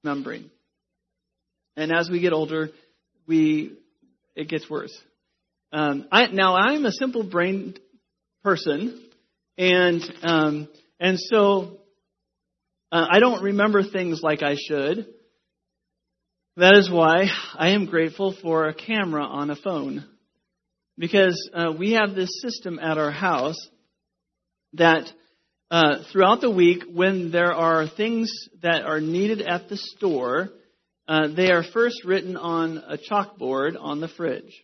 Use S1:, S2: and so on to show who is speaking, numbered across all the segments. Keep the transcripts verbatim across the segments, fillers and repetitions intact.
S1: remembering. And as we get older, we it gets worse. Um, I, now, I'm a simple-brained person, and um, and so uh, I don't remember things like I should. That is why I am grateful for a camera on a phone, because uh, we have this system at our house that uh, throughout the week, when there are things that are needed at the store, uh, they are first written on a chalkboard on the fridge.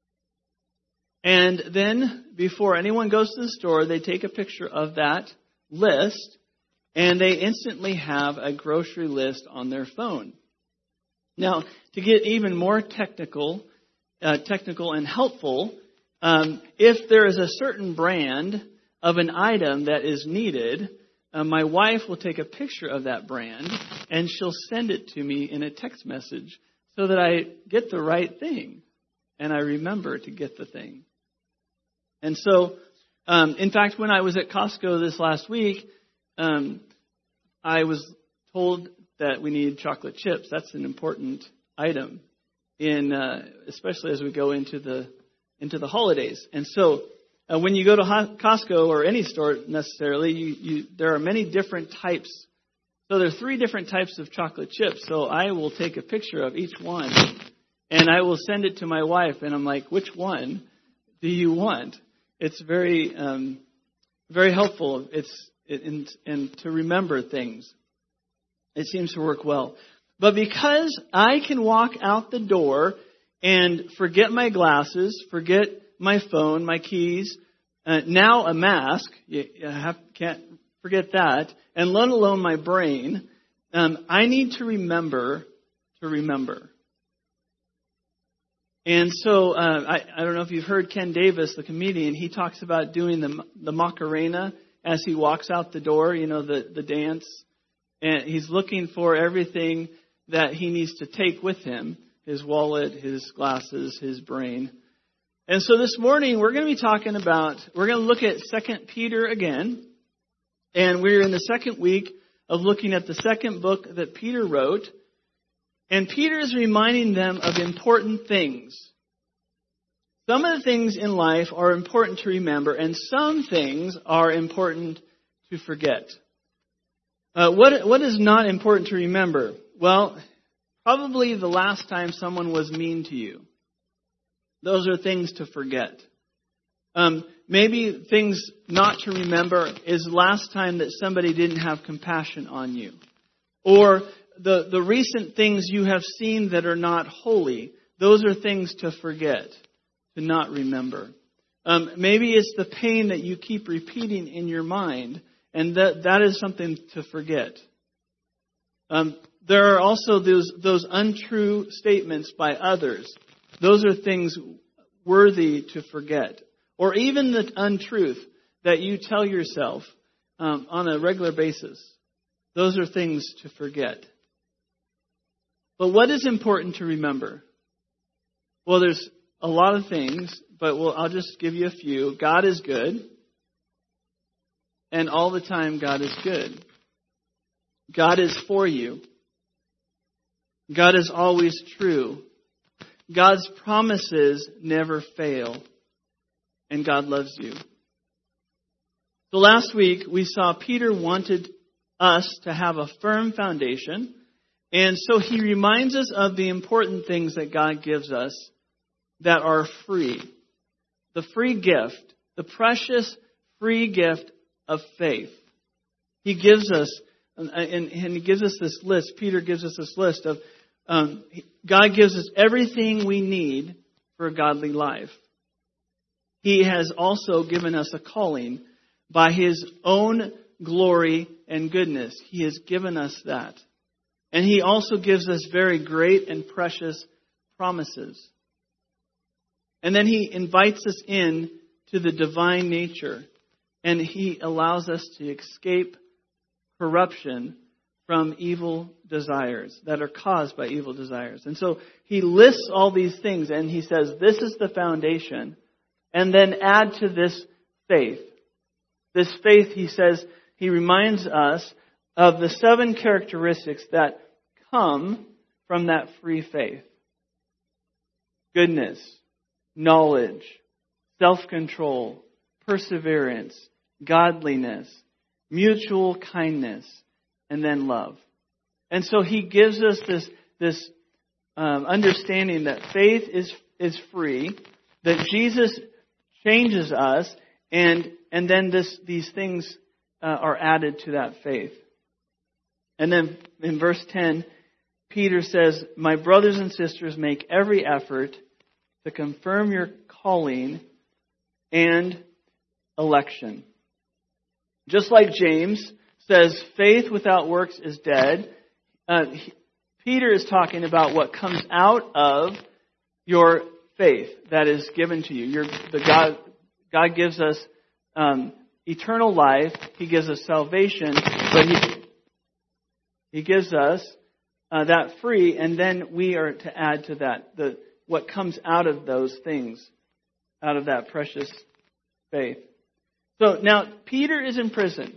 S1: And then, before anyone goes to the store, they take a picture of that list, and they instantly have a grocery list on their phone. Now, to get even more technical, uh, technical and helpful, um, if there is a certain brand of an item that is needed, uh, my wife will take a picture of that brand, and she'll send it to me in a text message so that I get the right thing, and I remember to get the thing. And so, um, in fact, when I was at Costco this last week, um, I was told that we need chocolate chips. That's an important item, in uh, especially as we go into the into the holidays. And so, uh, when you go to Costco or any store necessarily, you, you there are many different types. So there are three different types of chocolate chips. So I will take a picture of each one, and I will send it to my wife. And I'm like, which one do you want? It's very um, very helpful. It's it, and, and to remember things. It seems to work well. But because I can walk out the door and forget my glasses, forget my phone, my keys, uh, now a mask, you, you have, can't forget that, and let alone my brain, um, I need to remember to remember. And so uh, I, I don't know if you've heard Ken Davis, the comedian, he talks about doing the, the Macarena as he walks out the door, you know, the, the dance. And he's looking for everything that he needs to take with him, his wallet, his glasses, his brain. And so this morning we're going to be talking about, we're going to look at Second Peter again. And we're in the second week of looking at the second book that Peter wrote. And Peter is reminding them of important things. Some of the things in life are important to remember, and some things are important to forget. Uh, what what is not important to remember? Well, probably the last time someone was mean to you. Those are things to forget. Um, maybe things not to remember is the last time that somebody didn't have compassion on you. Or the, the recent things you have seen that are not holy. Those are things to forget, to not remember. Um, maybe it's the pain that you keep repeating in your mind. And that that is something to forget. Um, there are also those those untrue statements by others. Those are things worthy to forget. Or even the untruth that you tell yourself um, on a regular basis. Those are things to forget. But what is important to remember? Well, there's a lot of things, but we'll, I'll just give you a few. God is good. And all the time, God is good. God is for you. God is always true. God's promises never fail. And God loves you. So last week, we saw Peter wanted us to have a firm foundation. And so he reminds us of the important things that God gives us that are free. The free gift, the precious free gift of faith. He gives us, and, and he gives us this list. Peter gives us this list of, um, God gives us everything we need for a godly life. He has also given us a calling by His own glory and goodness. He has given us that. And He also gives us very great and precious promises. And then He invites us in to the divine nature. And He allows us to escape corruption from evil desires that are caused by evil desires. And so He lists all these things and He says, this is the foundation. And then add to this faith. This faith, He says, He reminds us of the seven characteristics that come from that free faith. Goodness, knowledge, self-control, perseverance, godliness, mutual kindness, and then love. And so he gives us this, this um, understanding that faith is, is free, that Jesus changes us, and, and then this, these things uh, are added to that faith. And then in verse ten, Peter says, "My brothers and sisters, make every effort to confirm your calling and election." Just like James says, faith without works is dead. Uh, he, Peter is talking about what comes out of your faith that is given to you. Your, the God, God gives us um, eternal life. He gives us salvation, but He He gives us uh, that free, and then we are to add to that the what comes out of those things, out of that precious faith. So now Peter is in prison,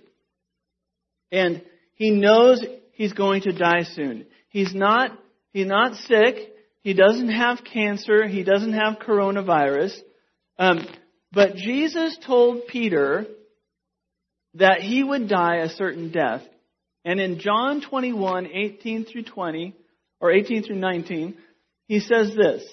S1: and he knows he's going to die soon. He's not he's not sick. He doesn't have cancer. He doesn't have coronavirus. Um, but Jesus told Peter that he would die a certain death. And in John twenty-one, eighteen through twenty, or eighteen through nineteen, he says this: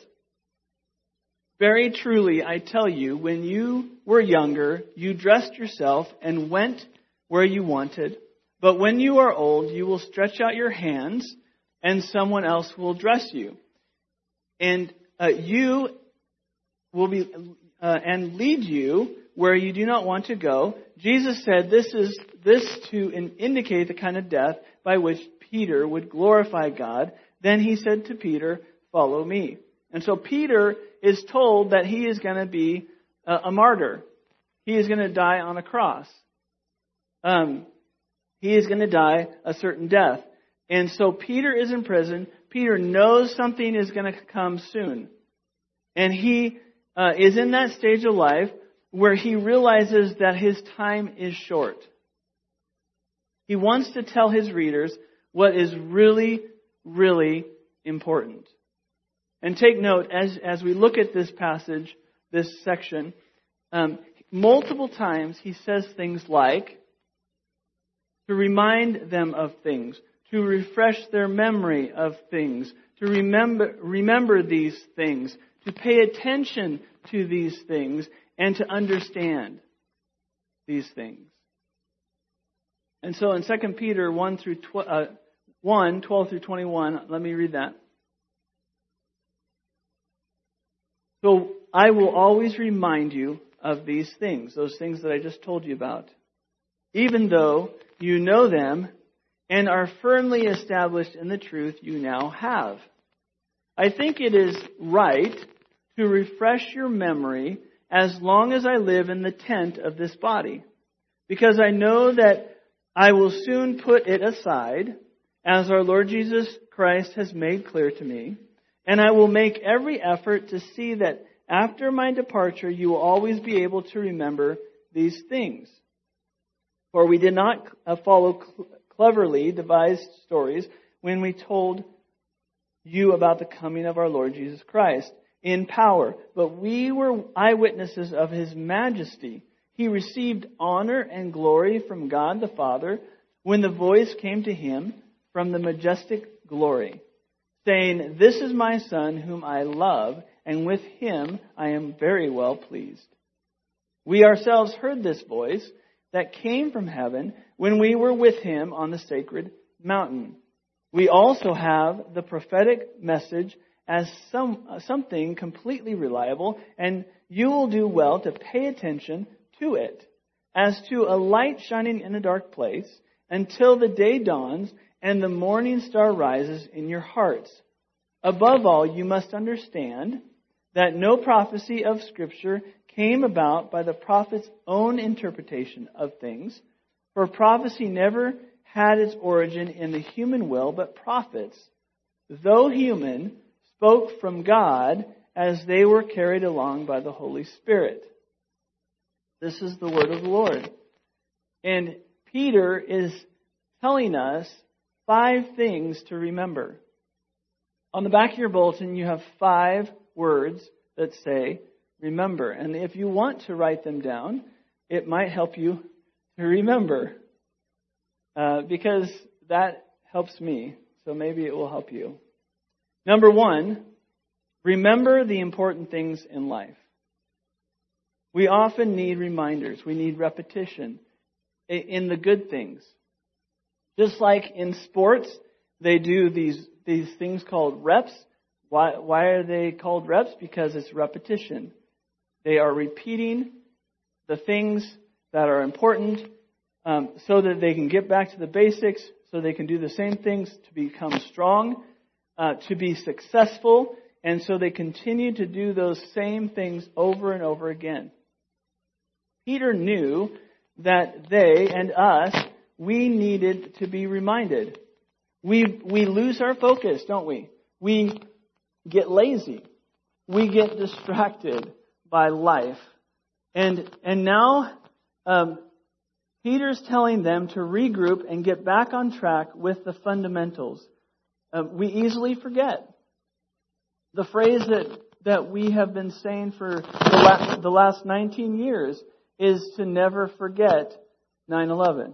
S1: "Very truly, I tell you, when you were younger, you dressed yourself and went where you wanted. But when you are old, you will stretch out your hands, and someone else will dress you. And uh, you will be uh, and lead you where you do not want to go." Jesus said this is this to indicate the kind of death by which Peter would glorify God. Then he said to Peter, "Follow me." And so Peter is told that he is going to be a, a martyr. He is going to die on a cross. Um, he is going to die a certain death. And so Peter is in prison. Peter knows something is going to come soon. And he uh, is in that stage of life where he realizes that his time is short. He wants to tell his readers what is really, really important. And take note, as, as we look at this passage, this section, um, multiple times he says things like, to remind them of things, to refresh their memory of things, to remember, remember these things, to pay attention to these things, and to understand these things. And so in Second Peter one through tw- uh, one, twelve through twenty-one, let me read that. "So I will always remind you of these things," those things that I just told you about, "even though you know them and are firmly established in the truth you now have. I think it is right to refresh your memory as long as I live in the tent of this body, because I know that I will soon put it aside, as our Lord Jesus Christ has made clear to me, and I will make every effort to see that after my departure you will always be able to remember these things. For we did not follow cleverly devised stories when we told you about the coming of our Lord Jesus Christ in power, but we were eyewitnesses of His majesty. He received honor and glory from God the Father when the voice came to Him from the majestic glory, saying, 'This is my Son whom I love, and with Him I am very well pleased.' We ourselves heard this voice that came from heaven when we were with Him on the sacred mountain. We also have the prophetic message as some something completely reliable, and you will do well to pay attention to it, as to a light shining in a dark place, until the day dawns and the morning star rises in your hearts. Above all, you must understand that no prophecy of Scripture came about by the prophet's own interpretation of things, for prophecy never had its origin in the human will, but prophets, though human, spoke from God as they were carried along by the Holy Spirit." This is the word of the Lord. And Peter is telling us five things to remember. On the back of your bulletin, you have five words that say, remember. And if you want to write them down, it might help you to remember. Uh, because that helps me. So maybe it will help you. Number one, remember the important things in life. We often need reminders. We need repetition in the good things. Just like in sports, they do these these things called reps. Why, why are they called reps? Because it's repetition. They are repeating the things that are important um, so that they can get back to the basics, so they can do the same things to become strong, uh, to be successful, and so they continue to do those same things over and over again. Peter knew that they and us, we needed to be reminded. We we lose our focus, don't we? We get lazy. We get distracted by life. And and now um, Peter's telling them to regroup and get back on track with the fundamentals. Uh, we easily forget. The phrase that, that we have been saying for the last, the last nineteen years is to never forget nine eleven.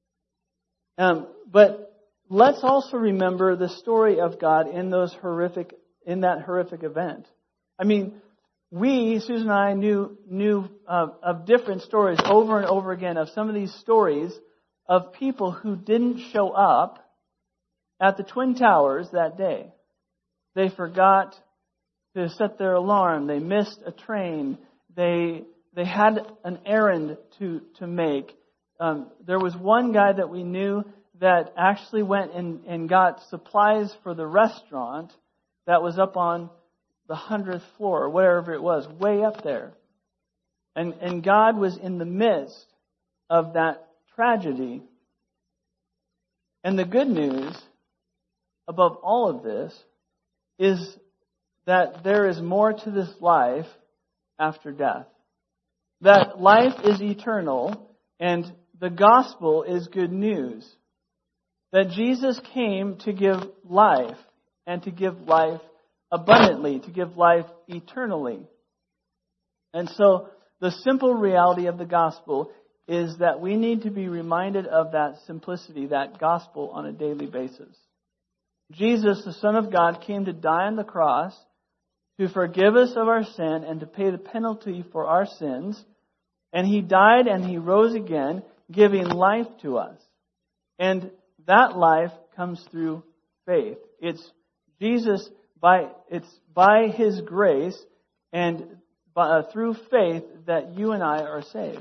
S1: Um, but let's also remember the story of God in those horrific, in that horrific event. I mean, we, Susan and I, knew knew uh, of different stories over and over again of some of these stories of people who didn't show up at the Twin Towers that day. They forgot to set their alarm. They missed a train. They they had an errand to to make. Um, there was one guy that we knew that actually went and, and got supplies for the restaurant that was up on the hundredth floor, or whatever it was, way up there. And and God was in the midst of that tragedy. And the good news above all of this is that there is more to this life after death. That life is eternal, and the gospel is good news. That Jesus came to give life, and to give life abundantly, to give life eternally. And so the simple reality of the gospel is that we need to be reminded of that simplicity, that gospel, on a daily basis. Jesus, the Son of God, came to die on the cross to forgive us of our sin and to pay the penalty for our sins. And He died and He rose again, giving life to us. And that life comes through faith. It's Jesus, by it's by His grace and by, uh, through faith that you and I are saved.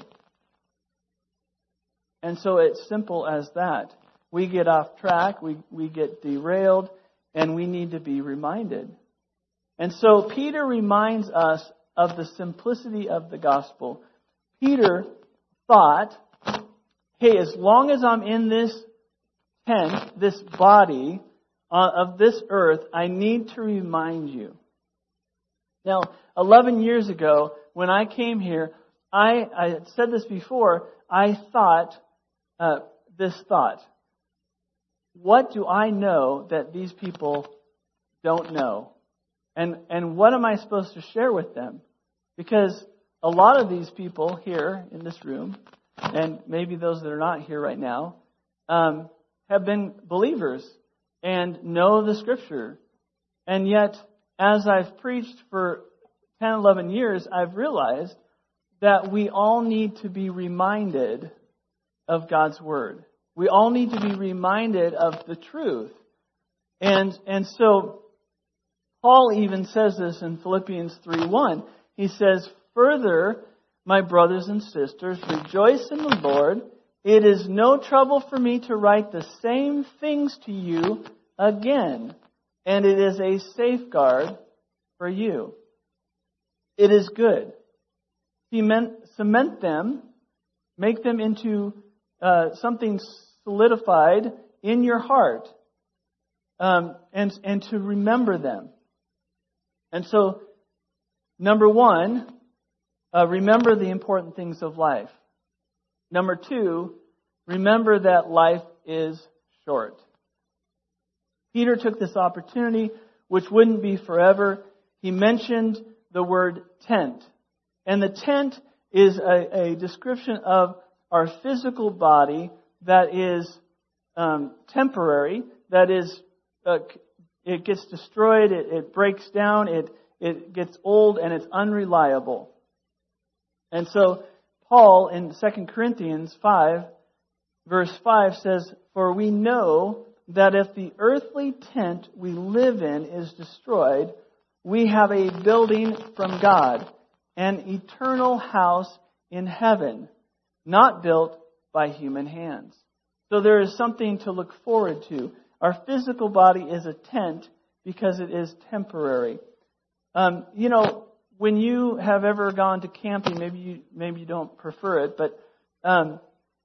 S1: And so it's simple as that. We get off track, we, we get derailed, and we need to be reminded. And so Peter reminds us of the simplicity of the gospel. Peter thought, hey, as long as I'm in this tent, this body uh, of this earth, I need to remind you. Now, eleven years ago, when I came here, I, I had said this before, I thought uh, this thought. What do I know that these people don't know? And and what am I supposed to share with them? Because a lot of these people here in this room, and maybe those that are not here right now, um, have been believers and know the Scripture. And yet, as I've preached for ten, eleven years, I've realized that we all need to be reminded of God's Word. We all need to be reminded of the truth. And and so Paul even says this in Philippians three one. He says, "Further, my brothers and sisters, rejoice in the Lord. It is no trouble for me to write the same things to you again, and it is a safeguard for you. It is good. Cement, cement them, make them into uh, something solidified in your heart, um, and and to remember them." And so, number one, uh, remember the important things of life. Number two, remember that life is short. Peter took this opportunity, which wouldn't be forever. He mentioned the word tent. And the tent is a, a description of our physical body that is um, temporary, that is, uh, it gets destroyed, it, it breaks down, it, it gets old, and it's unreliable. And so Paul in Second Corinthians five, verse five says, "For we know that if the earthly tent we live in is destroyed, we have a building from God, an eternal house in heaven, not built by human hands." So there is something to look forward to. Our physical body is a tent because it is temporary. Um, you know, when you have ever gone to camping, maybe you maybe you don't prefer it, but um,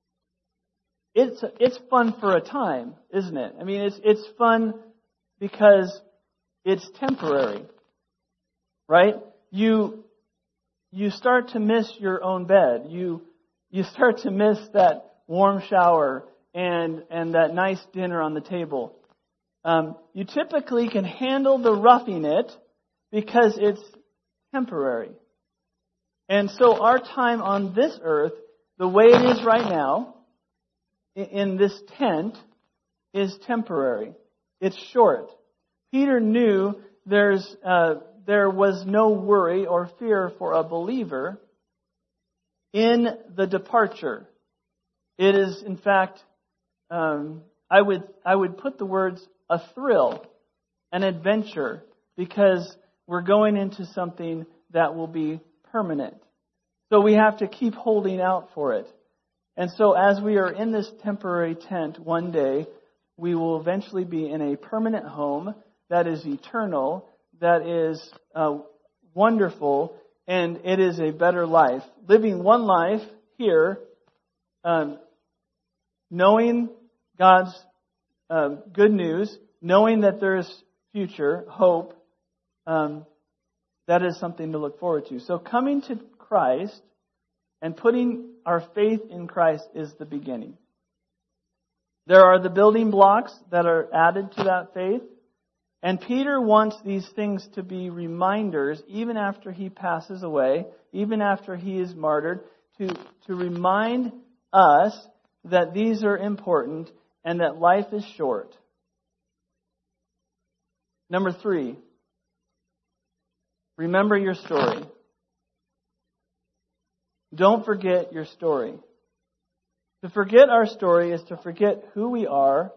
S1: it's it's fun for a time, isn't it? I mean, it's it's fun because it's temporary, right? You you start to miss your own bed. You you start to miss that warm shower and and that nice dinner on the table. Um, you typically can handle the roughing it because it's temporary. And so our time on this earth, the way it is right now, in this tent, is temporary. It's short. Peter knew there's uh, there was no worry or fear for a believer in the departure. It is, in fact, um, I would I would put the words a thrill, an adventure, because we're going into something that will be permanent. So we have to keep holding out for it. And so as we are in this temporary tent, one day we will eventually be in a permanent home that is eternal, that is uh, wonderful, and it is a better life. Living one life here, um, knowing God's uh, good news, knowing that there is future, hope, um, that is something to look forward to. So coming to Christ and putting our faith in Christ is the beginning. There are the building blocks that are added to that faith. And Peter wants these things to be reminders, even after he passes away, even after he is martyred, to, to remind us that these are important and that life is short. Number three, remember your story. Don't forget your story. To forget our story is to forget who we are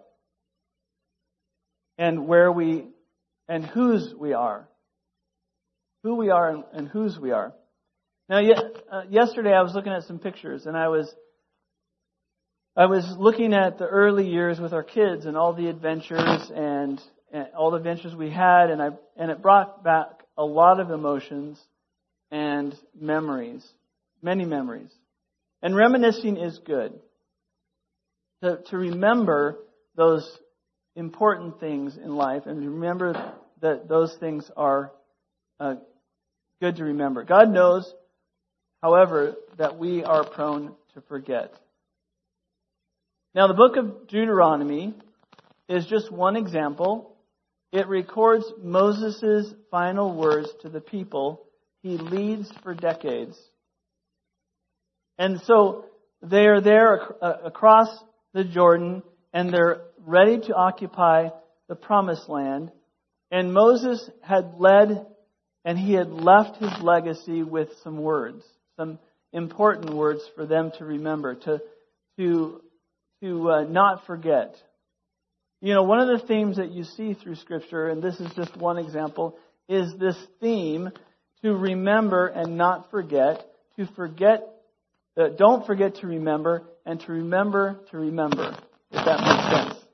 S1: and where we and whose we are. Who we are and, and whose we are. Now, ye- uh, yesterday I was looking at some pictures, and I was I was looking at the early years with our kids and all the adventures and, and all the adventures we had, and I and it brought back a lot of emotions and memories, many memories. And reminiscing is good. To, to remember those important things in life and remember that those things are uh, good to remember. God knows, however, that we are prone to forget. Now, the book of Deuteronomy is just one example. It records Moses' final words to the people he leads for decades. And so they are there ac- across the Jordan, and they're ready to occupy the promised land. And Moses had led, and he had left his legacy with some words, some important words for them to remember, to to to uh, not forget. You know, one of the themes that you see through Scripture, and this is just one example, is this theme to remember and not forget, to forget, uh, don't forget to remember, and to remember to remember, if that makes sense.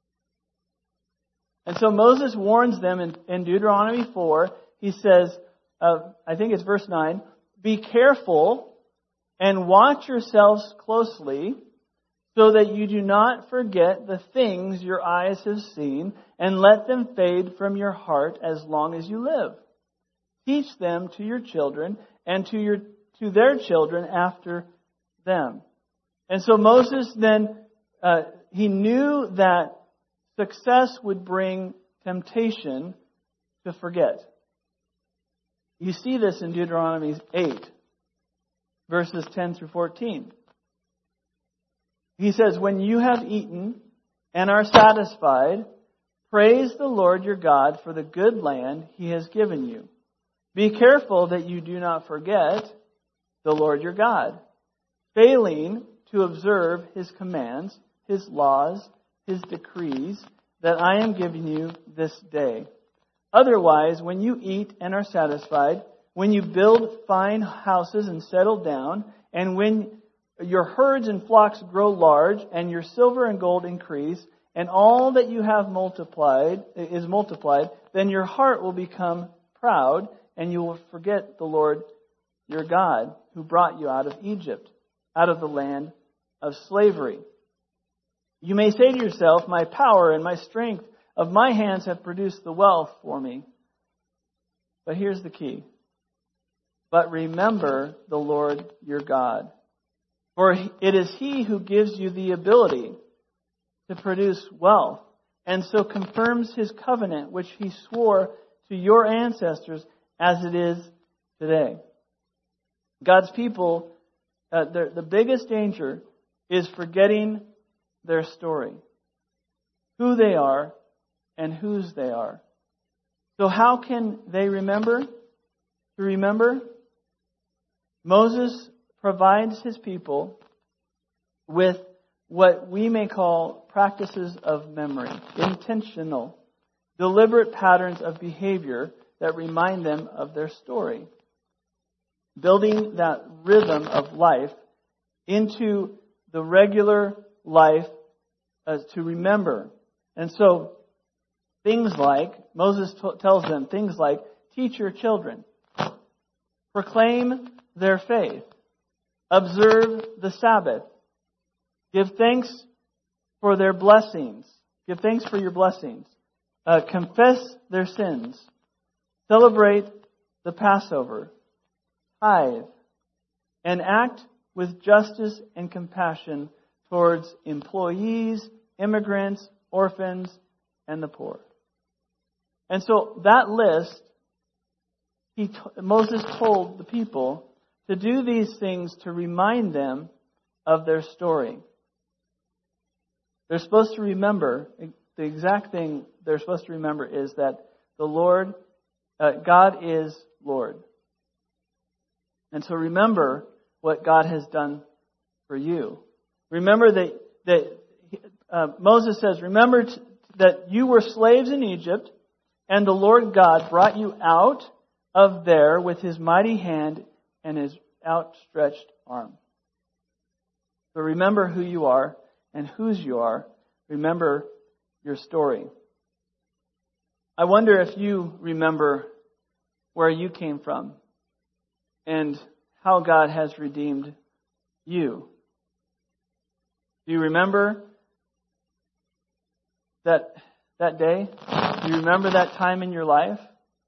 S1: And so Moses warns them in, in Deuteronomy four. He says, uh, I think it's verse nine, "Be careful and watch yourselves closely so that you do not forget the things your eyes have seen and let them fade from your heart as long as you live. Teach them to your children and to your to their children after them." And so Moses then, uh, he knew that success would bring temptation to forget. You see this in Deuteronomy eight, verses ten through fourteen. He says, when you have eaten and are satisfied, praise the Lord your God for the good land He has given you. Be careful that you do not forget the Lord your God, failing to observe His commands, His laws, His decrees that I am giving you this day. Otherwise, when you eat and are satisfied, when you build fine houses and settle down, and when your herds and flocks grow large, and your silver and gold increase, and all that you have multiplied is multiplied, then your heart will become proud, and you will forget the Lord your God, who brought you out of Egypt, out of the land of slavery. You may say to yourself, my power and my strength of my hands have produced the wealth for me. But here's the key. But remember the Lord your God. For it is He who gives you the ability to produce wealth, and so confirms His covenant, which He swore to your ancestors as it is today. God's people, uh, the biggest danger is forgetting their story, who they are and whose they are. So how can they remember? To remember, Moses provides his people with what we may call practices of memory, intentional, deliberate patterns of behavior that remind them of their story. Building that rhythm of life into the regular life uh, to remember. And so, things like, Moses t- tells them, things like, teach your children, proclaim their faith, observe the Sabbath, give thanks for their blessings, give thanks for your blessings, uh, confess their sins, celebrate the Passover, tithe, and act with justice and compassion towards employees, immigrants, orphans, and the poor. And so that list, he, Moses told the people to do these things to remind them of their story. They're supposed to remember, the exact thing they're supposed to remember is that the Lord, uh, God is Lord. And so remember what God has done for you. Remember that, that uh, Moses says, remember t- that you were slaves in Egypt, and the Lord God brought you out of there with His mighty hand and His outstretched arm. So remember who you are and whose you are. Remember your story. I wonder if you remember where you came from and how God has redeemed you. Do you remember that that day? Do you remember that time in your life?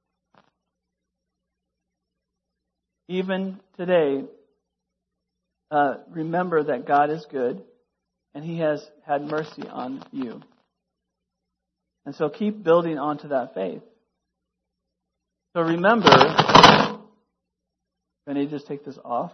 S1: Even today, uh, remember that God is good and He has had mercy on you. And so keep building onto that faith. So remember, can I just take this off?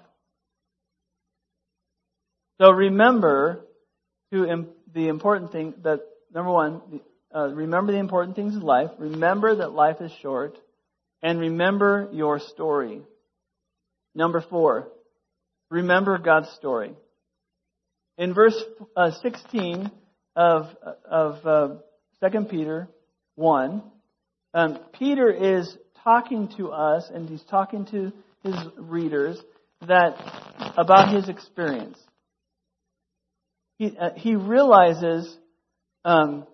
S1: So remember to im- the important thing that, number one, uh, remember the important things in life. Remember that life is short. And remember your story. Number four, remember God's story. In verse uh, sixteen of, of uh, Second Peter one, um, Peter is talking to us, and he's talking to his readers that about his experience. He uh, he realizes um,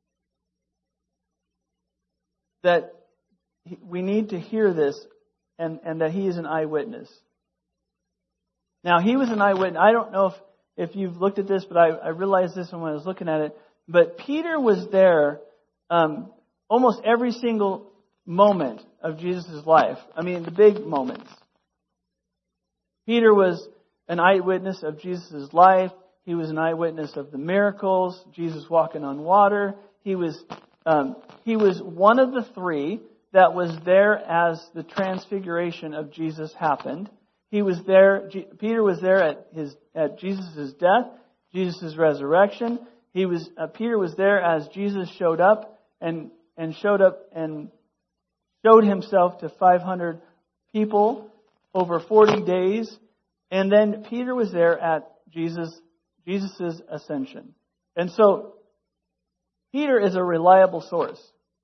S1: that he, we need to hear this, and, and that he is an eyewitness. Now, he was an eyewitness. I don't know if, if you've looked at this, but I, I realized this when I was looking at it. But Peter was there um, almost every single moment of Jesus' life. I mean, the big moments. Peter was an eyewitness of Jesus' life. He was an eyewitness of the miracles, Jesus walking on water. He was um, he was one of the three that was there as the transfiguration of Jesus happened. He was there. Peter was there at his at Jesus' death, Jesus' resurrection. He was uh, Peter was there as Jesus showed up and and showed up and showed himself to five hundred people over forty days. And then Peter was there at Jesus Jesus' ascension. And so Peter is a reliable source.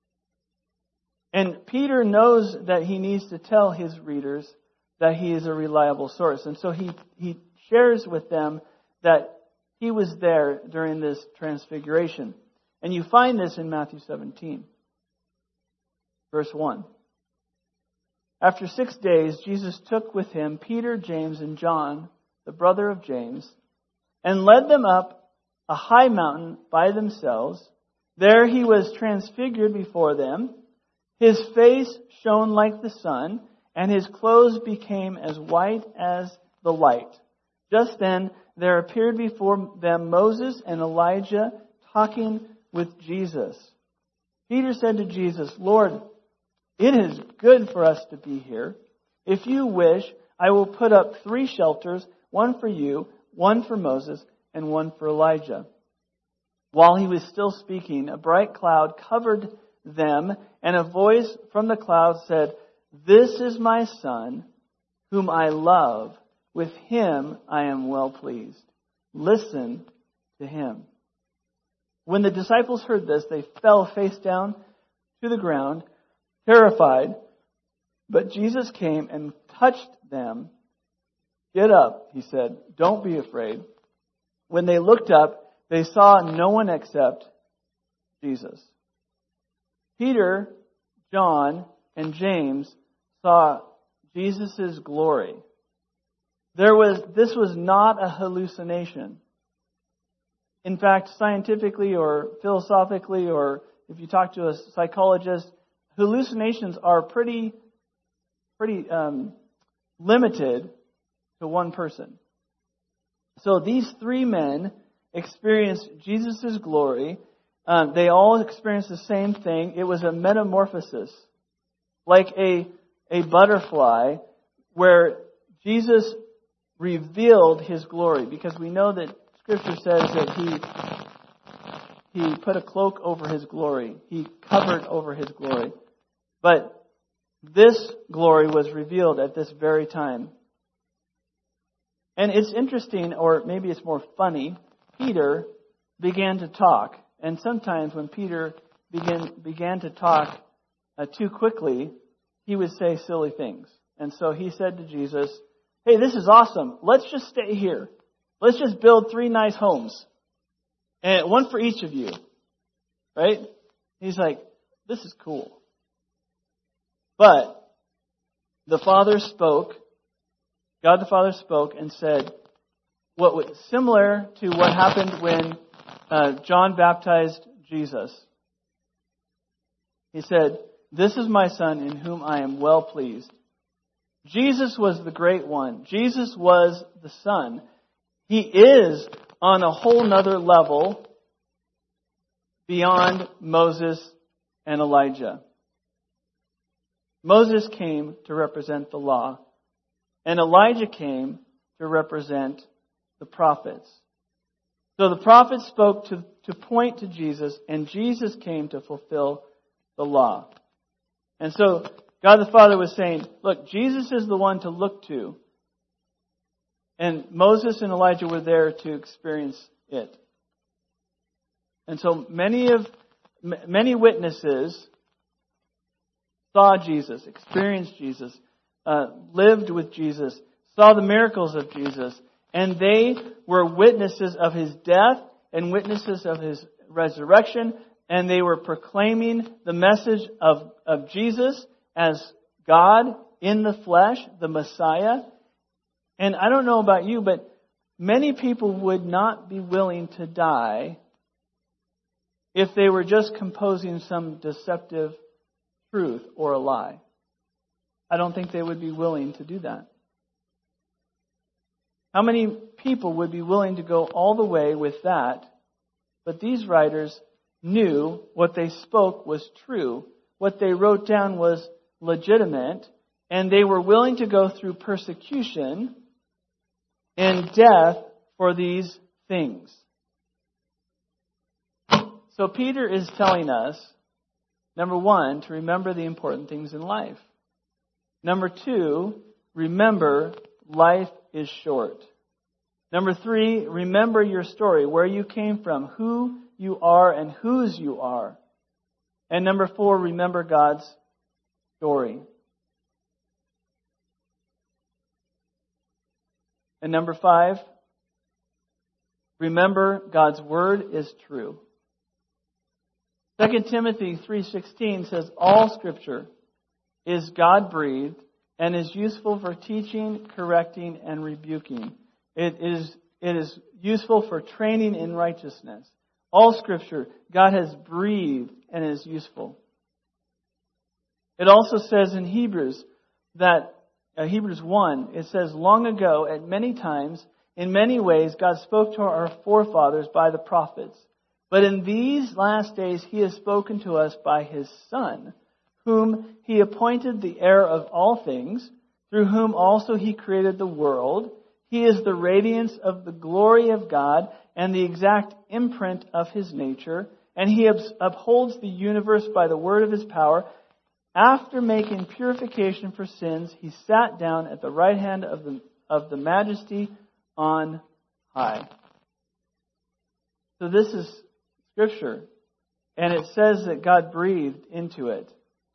S1: And Peter knows that he needs to tell his readers that he is a reliable source. And so he, he shares with them that he was there during this transfiguration. And you find this in Matthew seventeen, verse one. After six days, Jesus took with him Peter, James, and John, the brother of James, and led them up a high mountain by themselves. There he was transfigured before them. His face shone like the sun, and his clothes became as white as the light. Just then there appeared before them Moses and Elijah talking with Jesus. Peter said to Jesus, "Lord, it is good for us to be here. If you wish, I will put up three shelters, one for you, one for Moses, and one for Elijah." While he was still speaking, a bright cloud covered them, and a voice from the cloud said, "This is my Son, whom I love. With him I am well pleased. Listen to him." When the disciples heard this, they fell face down to the ground, terrified. But Jesus came and touched them. "Get up," he said. "Don't be afraid." When they looked up, they saw no one except Jesus. Peter, John, and James saw Jesus' glory. There was, this was not a hallucination. In fact, scientifically or philosophically, or if you talk to a psychologist, hallucinations are pretty, pretty um, limited to one person. So these three men experienced Jesus' glory. Um, they all experienced the same thing. It was a metamorphosis, like a a butterfly, where Jesus revealed his glory. Because we know that Scripture says that he he put a cloak over his glory. He covered over his glory. But this glory was revealed at this very time. And it's interesting, or maybe it's more funny, Peter began to talk. And sometimes when Peter began, began to talk uh, too quickly, he would say silly things. And so he said to Jesus, "Hey, this is awesome. Let's just stay here. Let's just build three nice homes. And one for each of you." Right? He's like, "This is cool." But the Father spoke, God the Father spoke and said, what was similar to what happened when uh, John baptized Jesus. He said, "This is my Son in whom I am well pleased." Jesus was the great one. Jesus was the Son. He is on a whole nother level beyond Moses and Elijah. Moses came to represent the law, and Elijah came to represent the prophets. So the prophets spoke to, to point to Jesus, and Jesus came to fulfill the law. And so God the Father was saying, look, Jesus is the one to look to. And Moses and Elijah were there to experience it. And so many of many witnesses saw Jesus, experienced Jesus, uh, lived with Jesus, saw the miracles of Jesus, and they were witnesses of his death and witnesses of his resurrection, and they were proclaiming the message of, of Jesus as God in the flesh, the Messiah. And I don't know about you, but many people would not be willing to die if they were just composing some deceptive truth or a lie. I don't think they would be willing to do that. How many people would be willing to go all the way with that? But these writers knew what they spoke was true. What they wrote down was legitimate. And they were willing to go through persecution and death for these things. So Peter is telling us, number one, to remember the important things in life. Number two, remember life is short. Number three, remember your story, where you came from, who you are and whose you are. And number four, remember God's story. And number five, remember God's word is true. Second Timothy three sixteen says, all Scripture is God-breathed and is useful for teaching, correcting, and rebuking. It is, it is useful for training in righteousness. All Scripture, God has breathed and is useful. It also says in Hebrews that, uh, Hebrews one, it says, long ago, at many times, in many ways, God spoke to our forefathers by the prophets. But in these last days, He has spoken to us by His Son, whom He appointed the heir of all things, through whom also He created the world. He is the radiance of the glory of God and the exact imprint of His nature, and He upholds the universe by the word of His power. After making purification for sins, He sat down at the right hand of the, of the Majesty on high. So this is Scripture, and it says that God breathed into it.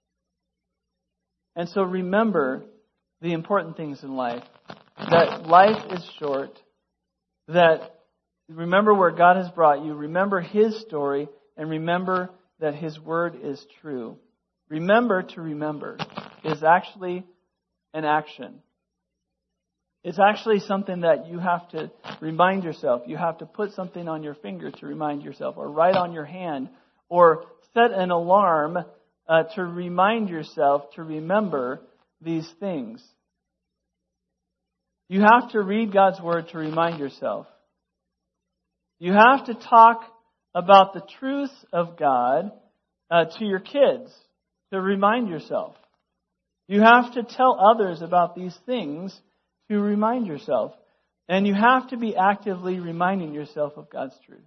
S1: And so remember the important things in life. That life is short. That remember where God has brought you. Remember His story. And remember that His word is true. Remember to remember is actually an action. It's actually something that you have to remind yourself. You have to put something on your finger to remind yourself, or write on your hand, or set an alarm uh, to remind yourself to remember these things. You have to read God's Word to remind yourself. You have to talk about the truth of God uh, to your kids to remind yourself. You have to tell others about these things to remind yourself. And you have to be actively reminding yourself of God's truth.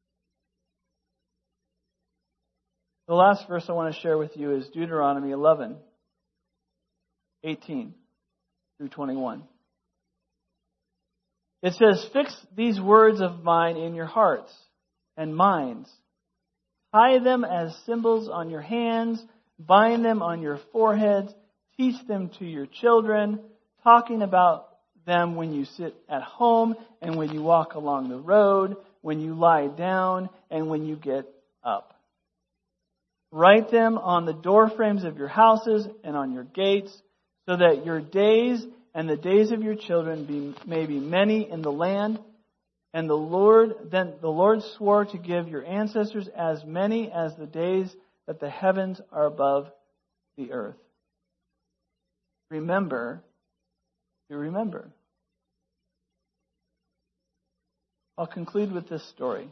S1: The last verse I want to share with you is Deuteronomy eleven, eighteen through twenty-one. It says, fix these words of mine in your hearts and minds. Tie them as symbols on your hands. Bind them on your foreheads. Teach them to your children, talking about them when you sit at home and when you walk along the road, when you lie down and when you get up. Write them on the doorframes of your houses and on your gates, so that your days and the days of your children be, may be many in the land. And the Lord, then the Lord swore to give your ancestors as many as the days that the heavens are above the earth. Remember to remember. I'll conclude with this story.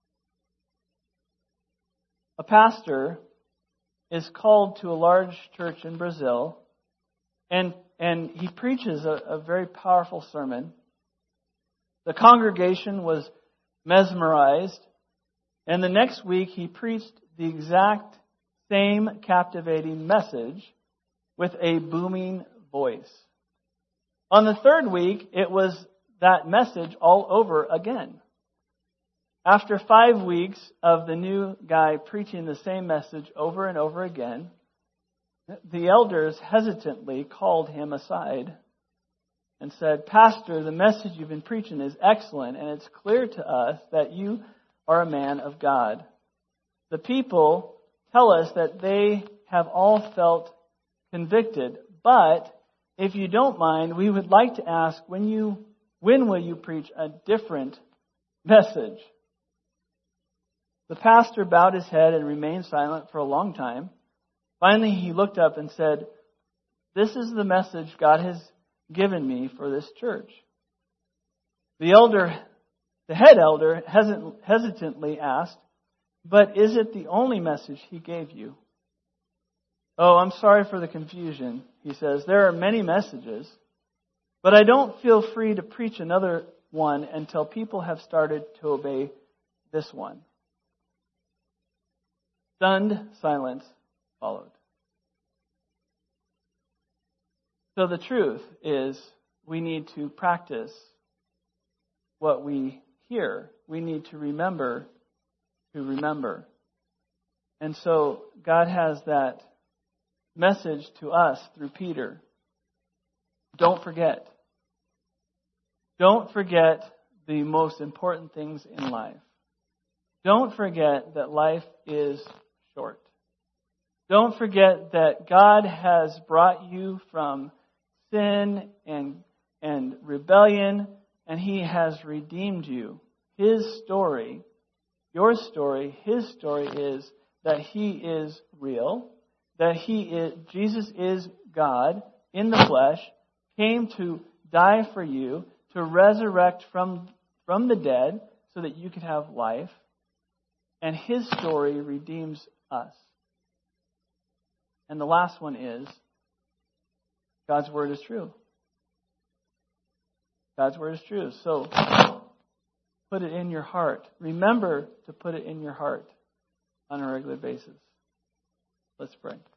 S1: A pastor is called to a large church in Brazil, and, and he preaches a, a very powerful sermon. The congregation was mesmerized, and the next week he preached the exact same captivating message with a booming voice. On the third week, it was that message all over again. After five weeks of the new guy preaching the same message over and over again, the elders hesitantly called him aside and said, Pastor, the message you've been preaching is excellent, and it's clear to us that you are a man of God. The people tell us that they have all felt convicted, but if you don't mind, we would like to ask, when you, when will you preach a different message? The pastor bowed his head and remained silent for a long time. Finally, he looked up and said, This is the message God has given me for this church. The elder, the head elder hesitantly asked, But is it the only message he gave you? Oh, I'm sorry for the confusion, he says. There are many messages, but I don't feel free to preach another one until people have started to obey this one. Stunned silence followed. So the truth is, we need to practice what we hear. We need to remember to remember. And so God has that message to us through Peter. Don't forget. Don't forget the most important things in life. Don't forget that life is short. Don't forget that God has brought you from sin and, and rebellion, and He has redeemed you. His story, your story, His story is that He is real, that He is, Jesus is God in the flesh, came to die for you, to resurrect from, from the dead so that you could have life. And His story redeems us. And the last one is, God's Word is true. God's Word is true. So, put it in your heart. Remember to put it in your heart on a regular basis. Let's pray.